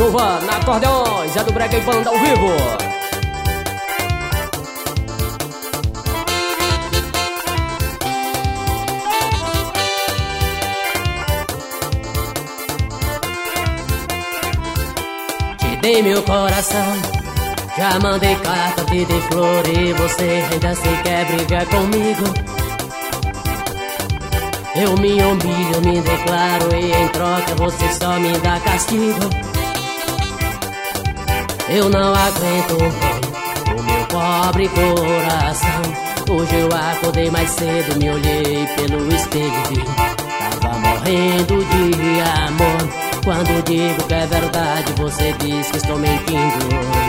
Chuva na acordeões, é do Brega e Banda ao vivo. Te dei meu coração, já mandei carta, te dei flor e você ainda se quer brigar comigo. Eu me humilho, me declaro e em troca você só me dá castigo. Eu não aguento o meu pobre coração. Hoje eu acordei mais cedo, me olhei pelo espelho e vi tava morrendo de amor. Quando digo que é verdade, você diz que estou mentindo.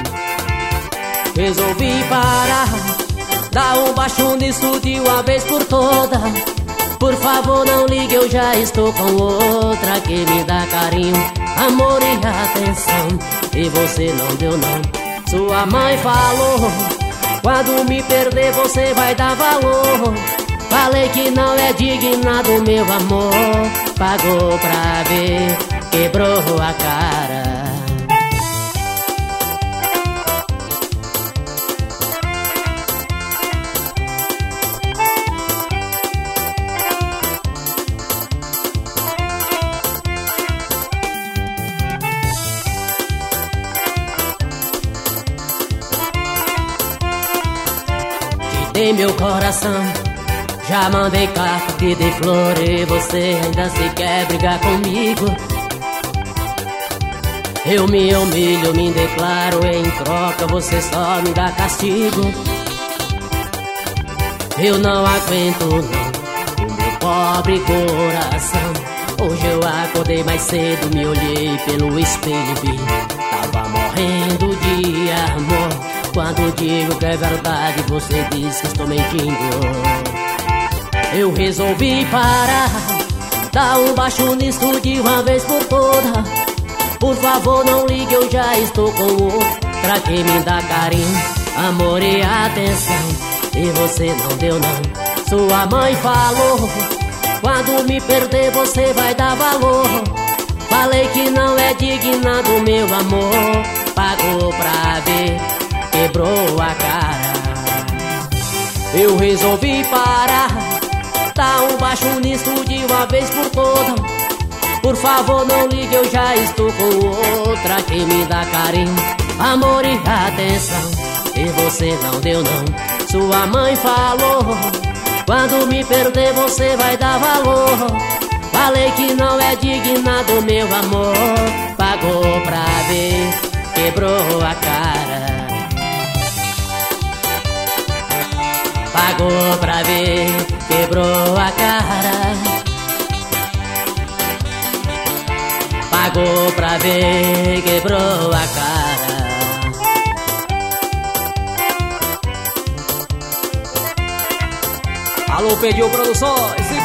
Resolvi parar, dar um baixo nisso de uma vez por todas. Por favor não ligue, eu já estou com outra que me dá carinho, amor e atenção. E você não deu não. Sua mãe falou, quando me perder você vai dar valor. Falei que não é digna do meu amor. Pagou pra ver, quebrou a cara. Dei meu coração, já mandei carta, te dei flor e você ainda se quer brigar comigo. Eu me humilho, me declaro e em troca você só me dá castigo. Eu não aguento não, o meu pobre coração. Hoje eu acordei mais cedo, me olhei pelo espelho e vi tava morrendo de amor. Quando digo que é verdade, você diz que estou mentindo. Eu resolvi parar, dar um baixo nisso de uma vez por todas. Por favor não ligue, eu já estou com outra que me dá carinho, amor e atenção. E você não deu não. Sua mãe falou, quando me perder você vai dar valor. Falei que não é digna do meu amor. Pagou pra ver, quebrou a cara. Eu resolvi parar, dar um baixo nisso de uma vez por todas. Por favor não ligue, eu já estou com outra que me dá carinho, amor e atenção. E você não deu não. Sua mãe falou, quando me perder você vai dar valor. Falei que não é digna do meu amor. Pagou pra ver, quebrou a cara. Pagou pra ver, quebrou a cara. Pagou pra ver, quebrou a cara. Alô, pediu produções.